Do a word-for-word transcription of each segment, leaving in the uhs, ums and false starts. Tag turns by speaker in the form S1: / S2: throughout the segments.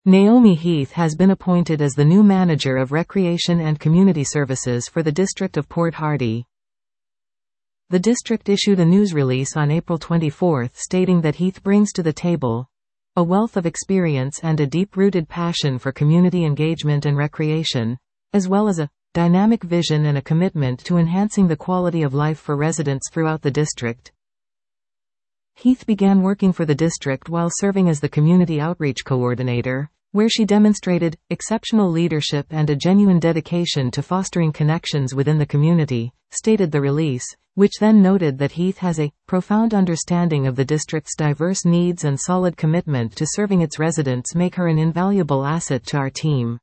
S1: Naomi Heath has been appointed as the new Manager of Recreation and Community Services for the District of Port Hardy. The district issued a news release on April twenty-fourth stating that Heath brings to the table a wealth of experience and a deep-rooted passion for community engagement and recreation, as well as a dynamic vision and a commitment to enhancing the quality of life for residents throughout the district. Heath began working for the district while serving as the Community Outreach Coordinator, where she demonstrated exceptional leadership and a genuine dedication to fostering connections within the community, stated the release, which then noted that Heath has a profound understanding of the district's diverse needs and solid commitment to serving its residents make her an invaluable asset to our team.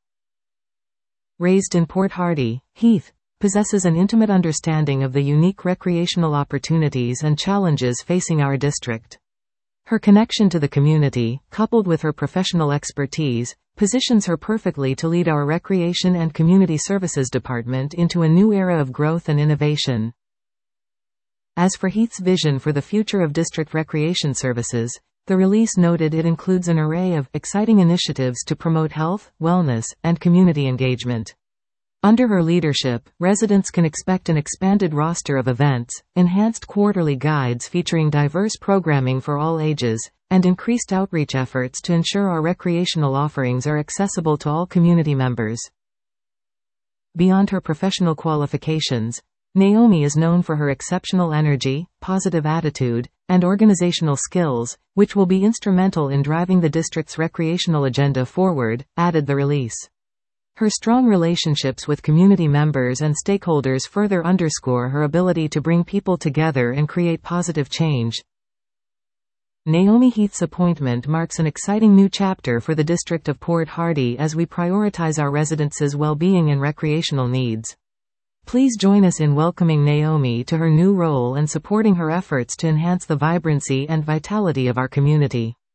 S1: Raised in Port Hardy, Heath possesses an intimate understanding of the unique recreational opportunities and challenges facing our district. Her connection to the community, coupled with her professional expertise, positions her perfectly to lead our Recreation and Community Services Department into a new era of growth and innovation. As for Heath's vision for the future of district recreation services, the release noted it includes an array of exciting initiatives to promote health, wellness, and community engagement. Under her leadership, residents can expect an expanded roster of events, enhanced quarterly guides featuring diverse programming for all ages, and increased outreach efforts to ensure our recreational offerings are accessible to all community members. Beyond her professional qualifications, Naomi is known for her exceptional energy, positive attitude, and organizational skills, which will be instrumental in driving the district's recreational agenda forward, added the release. Her strong relationships with community members and stakeholders further underscore her ability to bring people together and create positive change. Naomi Heath's appointment marks an exciting new chapter for the District of Port Hardy as we prioritize our residents' well-being and recreational needs. Please join us in welcoming Naomi to her new role and supporting her efforts to enhance the vibrancy and vitality of our community.